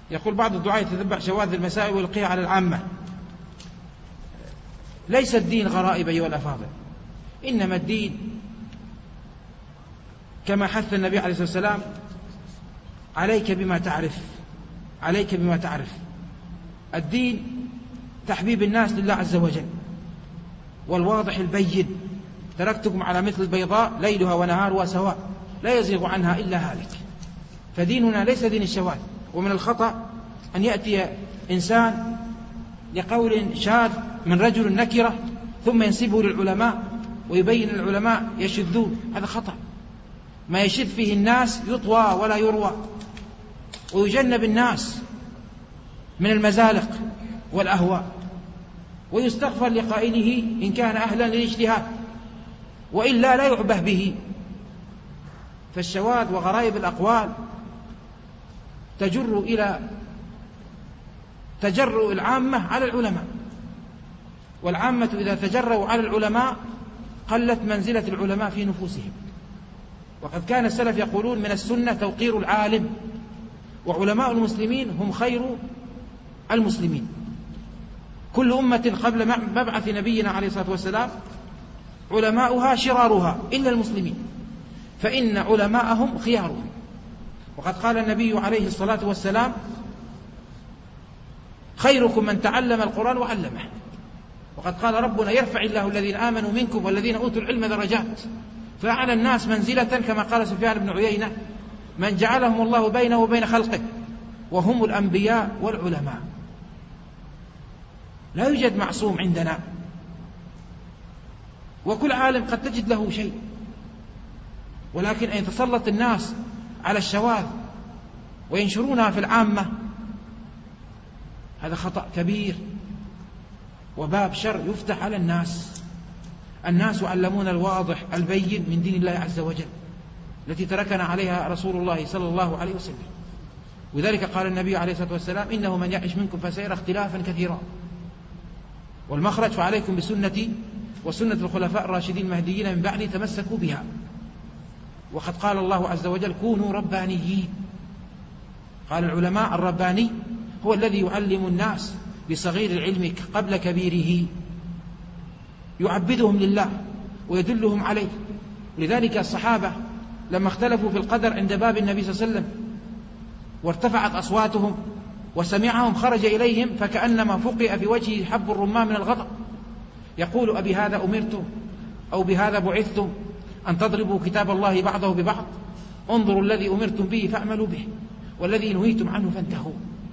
يقول بعض الدعاة يتتبع شواذ المسائل ويلقيها على العامة. ليس الدين غرائب أيها الأفاضل، إنما الدين كما حث النبي عليه الصلاة والسلام: عليك بما تعرف، عليك بما تعرف. الدين تحبيب الناس لله عز وجل، والواضح البين: تركتكم على مثل البيضاء ليلها ونهارها سواء لا يزيغ عنها إلا هالك. فديننا ليس دين الشواذ. ومن الخطأ أن يأتي إنسان لقول شاذ من رجل نكرة ثم ينسبه للعلماء ويبين العلماء يشذون. هذا خطأ. ما يشذ فيه الناس يطوى ولا يروى، ويجنب الناس من المزالق والأهواء، ويستغفر لقائله إن كان أهلا للاجتهاد، وإلا لا يعبه به. فالشواذ وغرائب الأقوال تجر إلى تجرؤ العامة على العلماء، والعامة إذا تجرؤوا على العلماء قلت منزلة العلماء في نفوسهم. وقد كان السلف يقولون: من السنة توقير العالم، وعلماء المسلمين هم خير المسلمين. كل أمة قبل مبعث نبينا عليه الصلاة والسلام علماؤها شرارها إلا المسلمين، فإن علماءهم خيارهم. وقد قال النبي عليه الصلاة والسلام: خيركم من تعلم القرآن وعلمه. وقد قال ربنا: يرفع الله الذين آمنوا منكم والذين أوتوا العلم درجات. فأعلى الناس منزلة كما قال سفيان بن عيينة: من جعلهم الله بينه وبين خلقه، وهم الأنبياء والعلماء. لا يوجد معصوم عندنا، وكل عالم قد تجد له شيء، ولكن أن يتسلط الناس على الشواذ وينشرونها في العامة هذا خطأ كبير، وباب شر يفتح على الناس. الناس يعلمون الواضح البين من دين الله عز وجل التي تركنا عليها رسول الله صلى الله عليه وسلم. وذلك قال النبي عليه الصلاة والسلام: إنه من يعش منكم فسيرى اختلافا كثيرا، والمخرج: فعليكم بسنتي وسنة الخلفاء الراشدين المهديين من بعدي تمسكوا بها. وقد قال الله عز وجل: كونوا ربانيين. قال العلماء: الرباني هو الذي يعلم الناس بصغير العلم قبل كبيره، يعبدهم لله ويدلهم عليه. لذلك الصحابة لما اختلفوا في القدر عند باب النبي صلى الله عليه وسلم وارتفعت أصواتهم وسمعهم خرج إليهم فكأنما فقئ في وجهه حب الرمان من الغضب، يقول: أبي هذا أمرتم أو بهذا بعثتم أن تضربوا كتاب الله بعضه ببعض؟ انظروا الذي أمرتم به فاعملوا به، والذي نهيتم عنه فانتهوا.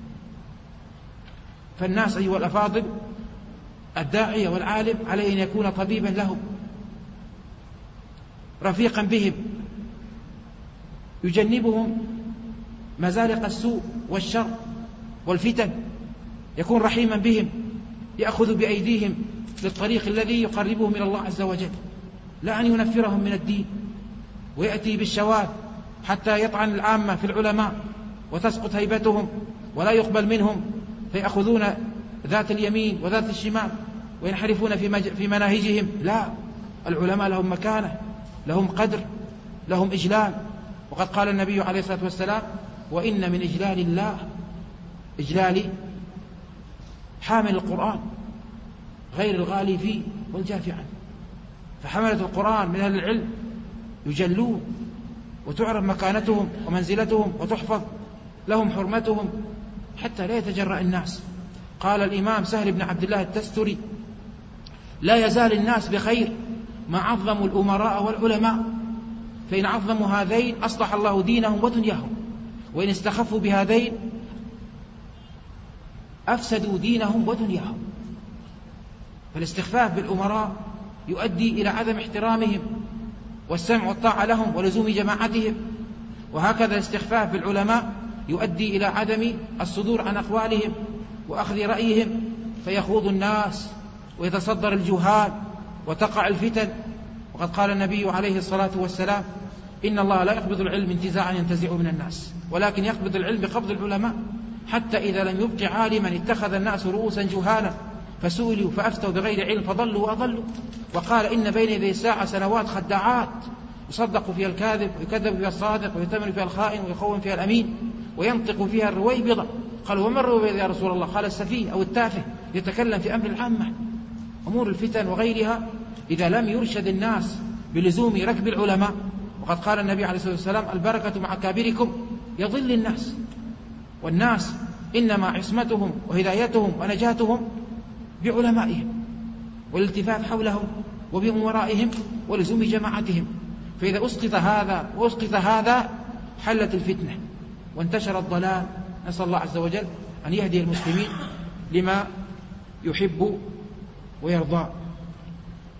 فالناس أيها الأفاضل، الداعية والعالم عليه أن يكون طبيبا لهم، رفيقا بهم، يجنبهم مزالق السوء والشر والفتن، يكون رحيما بهم، يأخذ بأيديهم للطريق الذي يقربهم إلى الله عز وجل، لا أن ينفرهم من الدين ويأتي بالشواذ حتى يطعن العامة في العلماء وتسقط هيبتهم ولا يقبل منهم، فيأخذون ذات اليمين وذات الشمال وينحرفون في مناهجهم. لا، العلماء لهم مكانة، لهم قدر، لهم إجلال. وقد قال النبي عليه الصلاة والسلام: وإن من إجلال الله إجلال حامل القرآن غير الغالي فيه والجافي عنه. فحملة القرآن من أهل العلم يجلون وتعرف مكانتهم ومنزلتهم وتحفظ لهم حرمتهم حتى لا يتجرأ الناس. قال الإمام سهل بن عبد الله التستري: لا يزال الناس بخير ما عظموا الأمراء والعلماء، فإن عظموا هذين أصلح الله دينهم ودنياهم، وإن استخفوا بهذين أفسدوا دينهم ودنياهم. فالاستخفاف بالأمراء يؤدي إلى عدم احترامهم والسمع والطاعة لهم ولزوم جماعتهم، وهكذا الاستخفاف بالعلماء يؤدي إلى عدم الصدور عن أقوالهم وأخذ رأيهم، فيخوض الناس ويتصدر الجهال وتقع الفتن. وقد قال النبي عليه الصلاة والسلام: إن الله لا يقبض العلم انتزاعا ينتزعه من الناس، ولكن يقبض العلم بقبض العلماء، حتى إذا لم يبق عالما اتخذ الناس رؤوسا جهالا فسئلوا فأفتوا بغير علم فضلوا وأضلوا. وقال: إن بين يدي الساعة سنوات خداعات يصدق فيها الكاذب ويكذب فيها الصادق ويتمن فيها الخائن ويخون فيها الأمين وينطق فيها الرويبضة قالوا وما الرويبض يا رسول الله؟ قال السفيه أو التافه يتكلم في أمر العامة. أمور الفتن وغيرها إذا لم يرشد الناس بلزوم ركب العلماء، وقد قال النبي عليه الصلاة والسلام البركة مع كابركم يضل الناس، والناس إنما عصمتهم وهدايتهم ونجاتهم بعلمائهم والالتفاف حولهم وبأمرائهم ولزوم جماعتهم. فإذا أسقط هذا وأسقط هذا حلت الفتنة وانتشر الضلال. نسأل الله عز وجل أن يهدي المسلمين لما يحب ويرضى.